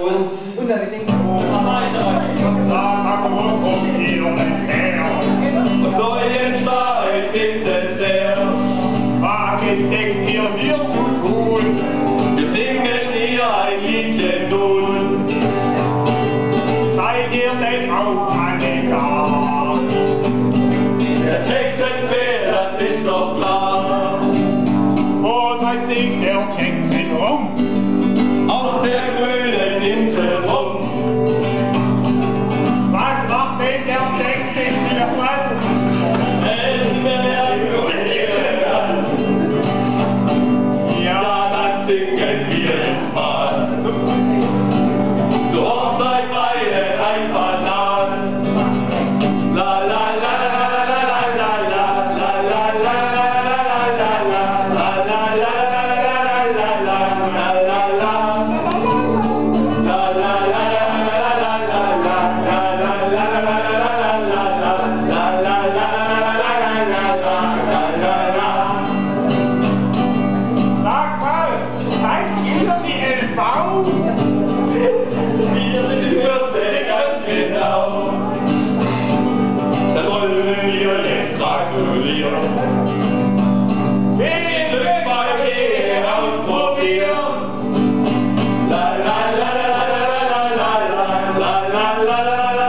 Und dann mit den Kronen. Und Säulenstein gibt es sehr. Was denkt ihr hier zu tun? Wir singen hier ein Liedchen nun. Seid ihr denn auch alle da? Der Jackson will, das ist doch klar. Wo treibt sich der Jackson rum? Auf der grünen Insel rum. Was macht denn der Jackson hier mal? Ja, dann singen wir es mal. Zur Hochzeit feiern ein Bananen. La la la la la la la la la la la la la la dann wollen wir jetzt gratulieren. Viel Glück beim Gehen ausprobieren. La la la la la la la la la la la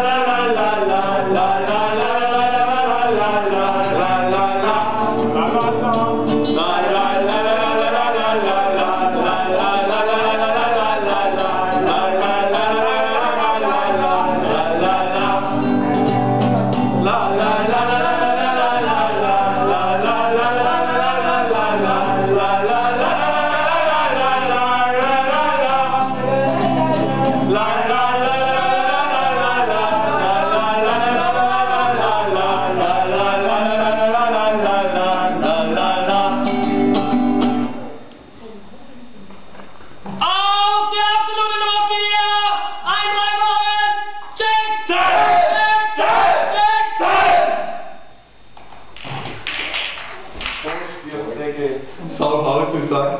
Soll Haus du sagen?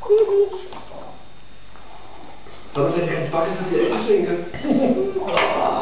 Soll das nicht recht backen, dass die Eltern schenken?